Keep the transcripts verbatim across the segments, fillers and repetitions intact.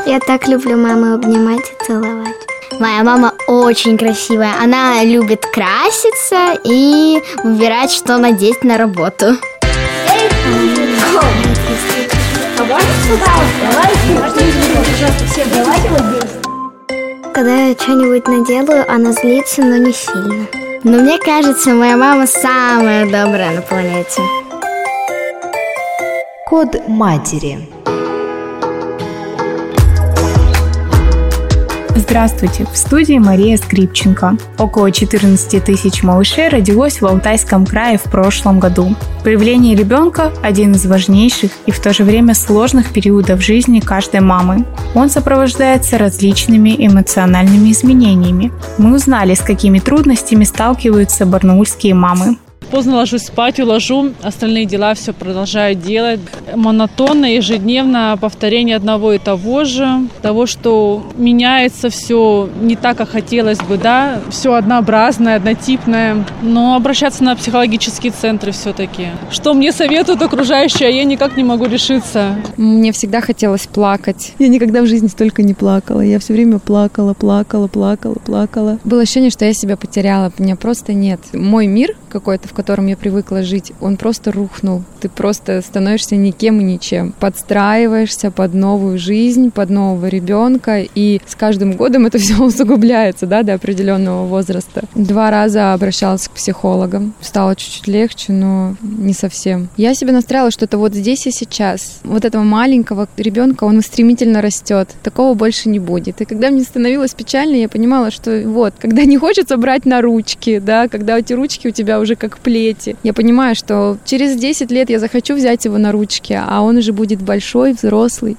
Я так люблю маму обнимать и целовать. Моя мама очень красивая. Она любит краситься и выбирать, что надеть на работу. Когда я что-нибудь наделаю, она злится, но не сильно. Но мне кажется, моя мама самая добрая на планете. Код матери. Здравствуйте! В студии Мария Скрипченко. Около четырнадцать тысяч малышей родилось в Алтайском крае в прошлом году. Появление ребенка – один из важнейших и в то же время сложных периодов жизни каждой мамы. Он сопровождается различными эмоциональными изменениями. Мы узнали, с какими трудностями сталкиваются барнаульские мамы. Поздно ложусь спать, уложу, остальные дела все продолжаю делать. Монотонно, ежедневно повторение одного и того же. Того, что меняется все не так, как хотелось бы, да. Все однообразное, однотипное. Но обращаться на психологические центры все-таки. Что мне советуют окружающие, а я никак не могу решиться. Мне всегда хотелось плакать. Я никогда в жизни столько не плакала. Я все время плакала, плакала, плакала, плакала. Было ощущение, что я себя потеряла. Меня просто нет. Мой мир какой-то, в котором я привыкла жить, он просто рухнул. Ты просто становишься никем и ничем. Подстраиваешься под новую жизнь, под нового ребенка, и с каждым годом это все усугубляется, да, до определенного возраста. Два раза обращалась к психологам. Стало чуть-чуть легче, но не совсем. Я себе настраивала, что это вот здесь и сейчас. Вот этого маленького ребенка, он стремительно растет. Такого больше не будет. И когда мне становилось печально, я понимала, что вот, когда не хочется брать на ручки, да, когда эти ручки у тебя уже как плети. Я понимаю, что через десять лет я захочу взять его на ручки, а он уже будет большой, взрослый.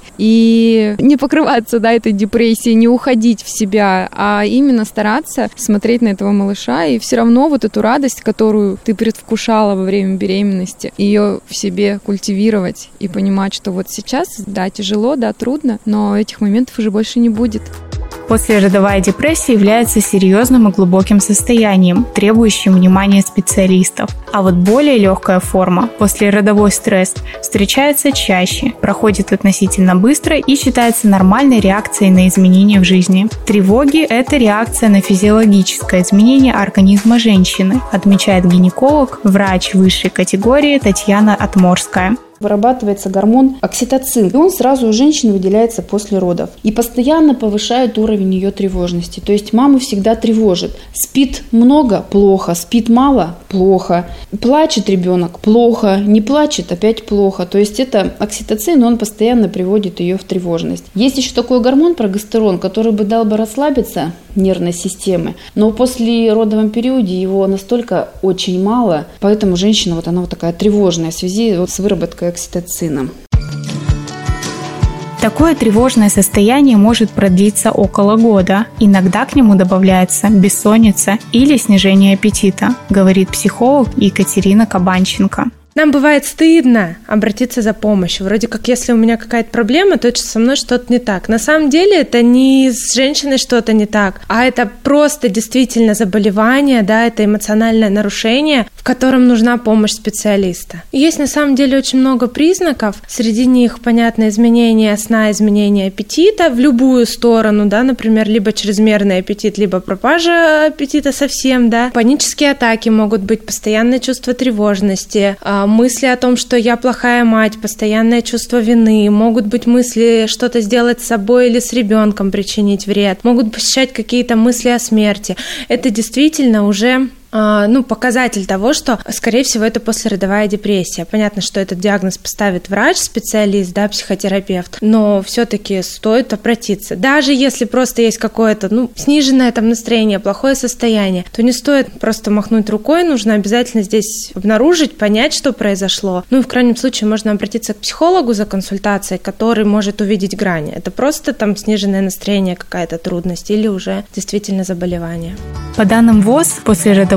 И не покрываться, да, этой депрессией, не уходить в себя, а именно стараться смотреть на этого малыша и все равно вот эту радость, которую ты предвкушала во время беременности, ее в себе культивировать и понимать, что вот сейчас, да, тяжело, да, трудно, но этих моментов уже больше не будет. Послеродовая депрессия является серьезным и глубоким состоянием, требующим внимания специалистов. А вот более легкая форма, послеродовой стресс, встречается чаще, проходит относительно быстро и считается нормальной реакцией на изменения в жизни. Тревоги – это реакция на физиологическое изменение организма женщины, отмечает гинеколог, врач высшей категории Татьяна Отморская. Вырабатывается гормон окситоцин, и он сразу у женщины выделяется после родов. И постоянно повышает уровень ее тревожности. То есть маму всегда тревожит. Спит много – плохо, спит мало – плохо. Плачет ребенок – плохо, не плачет – опять плохо. То есть это окситоцин, он постоянно приводит ее в тревожность. Есть еще такой гормон прогестерон, который бы дал бы расслабиться нервной системы, но после родовом периоде его настолько очень мало, поэтому женщина вот она вот такая тревожная в связи вот с выработкой окситоцина. Такое тревожное состояние может продлиться около года. Иногда к нему добавляется бессонница или снижение аппетита, говорит психолог Екатерина Кабанченко. Нам бывает стыдно обратиться за помощью. Вроде как, если у меня какая-то проблема, то со мной что-то не так. На самом деле это не с женщиной что-то не так, а это просто действительно заболевание, да, это эмоциональное нарушение, в котором нужна помощь специалиста. И есть на самом деле очень много признаков. Среди них, понятно, изменение сна, изменение аппетита в любую сторону, да, например, либо чрезмерный аппетит, либо пропажа аппетита совсем, да. Панические атаки могут быть, постоянное чувство тревожности, мысли о том, что я плохая мать, постоянное чувство вины, могут быть мысли что-то сделать с собой или с ребенком, причинить вред, могут посещать какие-то мысли о смерти. Это действительно уже ну, показатель того, что, скорее всего, это послеродовая депрессия. Понятно, что этот диагноз поставит врач, специалист, да, психотерапевт, но все-таки стоит обратиться. Даже если просто есть какое-то, ну, сниженное там настроение, плохое состояние, то не стоит просто махнуть рукой, нужно обязательно здесь обнаружить, понять, что произошло. Ну, и в крайнем случае можно обратиться к психологу за консультацией, который может увидеть грани. Это просто там сниженное настроение, какая-то трудность или уже действительно заболевание. По данным ВОЗ, послеродовой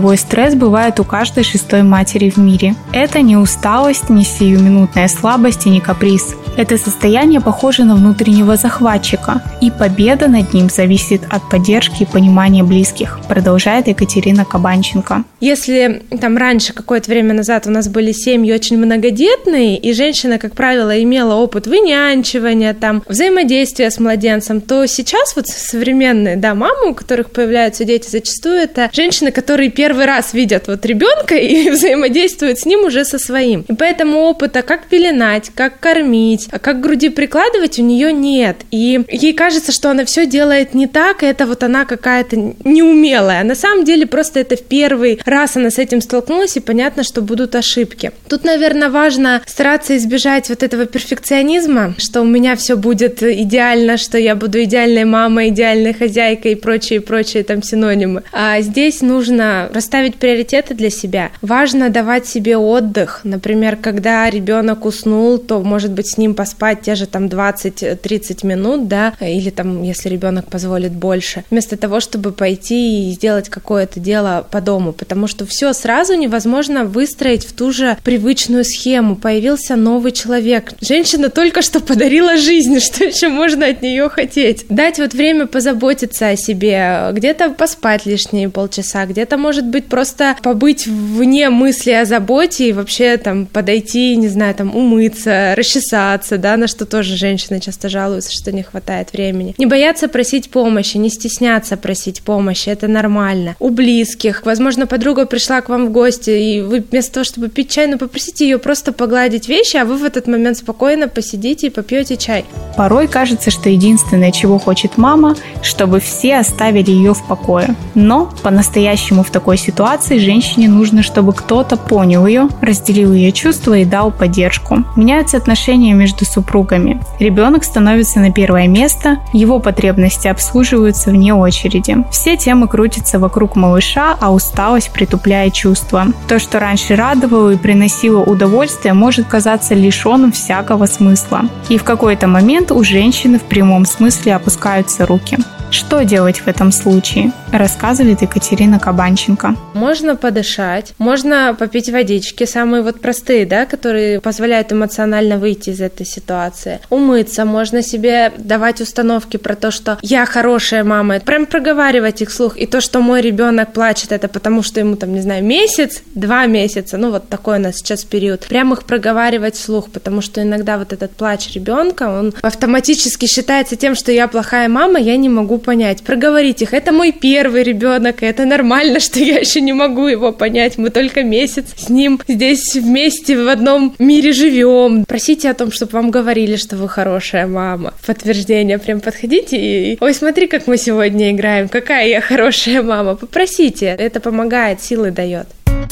родовой стресс бывает у каждой шестой матери в мире. Это не усталость, не сиюминутная слабость и не каприз. Это состояние похоже на внутреннего захватчика, и победа над ним зависит от поддержки и понимания близких, продолжает Екатерина Кабанченко. Если там раньше, какое-то время назад, у нас были семьи очень многодетные, и женщина, как правило, имела опыт вынянчивания, там, взаимодействия с младенцем, то сейчас вот современные, да, мамы, у которых появляются дети, зачастую это женщины, которые первый раз видят вот ребенка и взаимодействуют с ним уже со своим. И поэтому опыта, как пеленать, как кормить, как к груди прикладывать, у нее нет. И ей кажется, что она все делает не так, и это вот она какая-то неумелая. А на самом деле просто это в первый раз она с этим столкнулась, и понятно, что будут ошибки. Тут, наверное, важно стараться избежать вот этого перфекционизма, что у меня все будет идеально, что я буду идеальной мамой, идеальной хозяйкой и прочие, прочие там синонимы. А здесь нужно расставить приоритеты для себя. Важно давать себе отдых. Например, когда ребенок уснул, то, может быть, с ним поспать те же там двадцать-тридцать минут, да, или там, если ребенок позволит больше, вместо того, чтобы пойти и сделать какое-то дело по дому, потому что все сразу невозможно выстроить в ту же привычную схему. Появился новый человек. Женщина только что подарила жизнь, что еще можно от нее хотеть? Дать вот время позаботиться о себе, где-то поспать лишние полчаса, где-то, может быть, просто побыть вне мысли о заботе и вообще там подойти, не знаю, там умыться, расчесаться, да, на что тоже женщины часто жалуются, что не хватает времени. Не бояться просить помощи, не стесняться просить помощи, это нормально. У близких, возможно, подруга пришла к вам в гости, и вы вместо того, чтобы пить чай, ну, попросите ее просто погладить вещи, а вы в этот момент спокойно посидите и попьете чай. Порой кажется, что единственное, чего хочет мама, чтобы все оставили ее в покое. Но по-настоящему в такой ситуации женщине нужно, чтобы кто-то понял ее, разделил ее чувства и дал поддержку. Меняются отношения между супругами. Ребенок становится на первое место, его потребности обслуживаются вне очереди. Все темы крутятся вокруг малыша, а усталость притупляет чувства. То, что раньше радовало и приносило удовольствие, может казаться лишенным всякого смысла. И в какой-то момент у женщины в прямом смысле опускаются руки. Что делать в этом случае, рассказывает Екатерина Кабанченко. Можно подышать, можно попить водички, самые вот простые, да, которые позволяют эмоционально выйти из этой ситуации. Умыться, можно себе давать установки про то, что я хорошая мама, прям проговаривать их вслух. И то, что мой ребенок плачет, это потому, что ему там, не знаю, месяц, два месяца, ну вот такой у нас сейчас период. Прям их проговаривать вслух, потому что иногда вот этот плач ребенка, он автоматически считается тем, что я плохая мама, я не могу понять, проговорить их. Это мой первый ребенок, и это нормально, что я еще не могу его понять. Мы только месяц с ним здесь вместе в одном мире живем. Просите о том, чтобы вам говорили, что вы хорошая мама. В подтверждение прям подходите и ой, смотри, как мы сегодня играем, какая я хорошая мама. Попросите, это помогает, силы дает.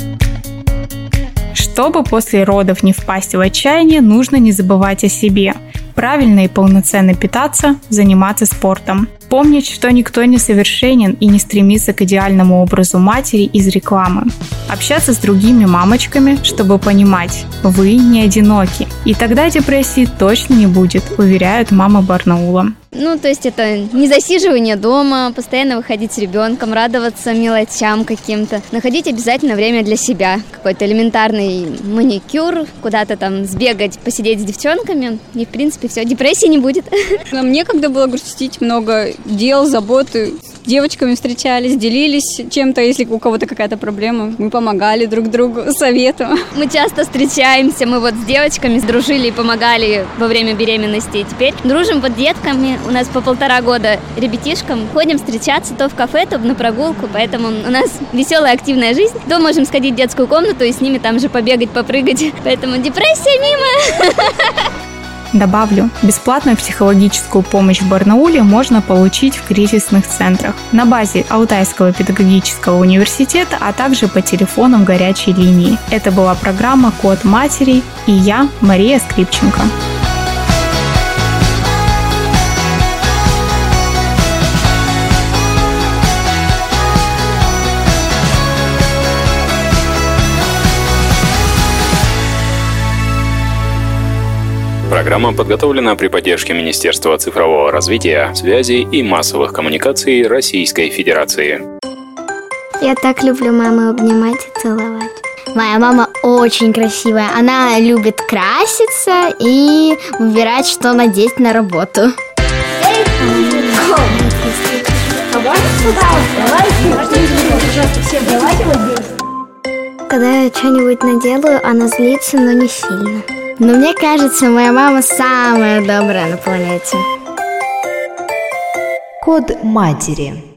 Чтобы после родов не впасть в отчаяние, нужно не забывать о себе. Правильно и полноценно питаться, заниматься спортом. Помнить, что никто не совершенен и не стремится к идеальному образу матери из рекламы. Общаться с другими мамочками, чтобы понимать, вы не одиноки. И тогда депрессии точно не будет, уверяют мамы Барнаула. Ну, то есть это не засиживание дома, постоянно выходить с ребенком, радоваться мелочам каким-то. Находить обязательно время для себя. Какой-то элементарный маникюр, куда-то там сбегать, посидеть с девчонками. И, в принципе, все, депрессии не будет. Нам некогда было грустить, много дел, заботы. С девочками встречались, делились чем-то, если у кого-то какая-то проблема. Мы помогали друг другу советом. Мы часто встречаемся, мы вот с девочками дружили и помогали во время беременности. И теперь дружим под детками. У нас по полтора года ребятишкам. Ходим встречаться то в кафе, то на прогулку, поэтому у нас веселая, активная жизнь. То можем сходить в детскую комнату и с ними там же побегать, попрыгать. Поэтому депрессия мимо. Добавлю, бесплатную психологическую помощь в Барнауле можно получить в кризисных центрах на базе Алтайского педагогического университета, а также по телефонам горячей линии. Это была программа «Код матери» и я, Мария Скрипченко. Программа подготовлена при поддержке Министерства цифрового развития, связи и массовых коммуникаций Российской Федерации. Я так люблю маму обнимать и целовать. Моя мама очень красивая. Она любит краситься и выбирать, что надеть на работу. Когда я что-нибудь наделаю, она злится, но не сильно. Но мне кажется, моя мама самая добрая на планете. Код матери.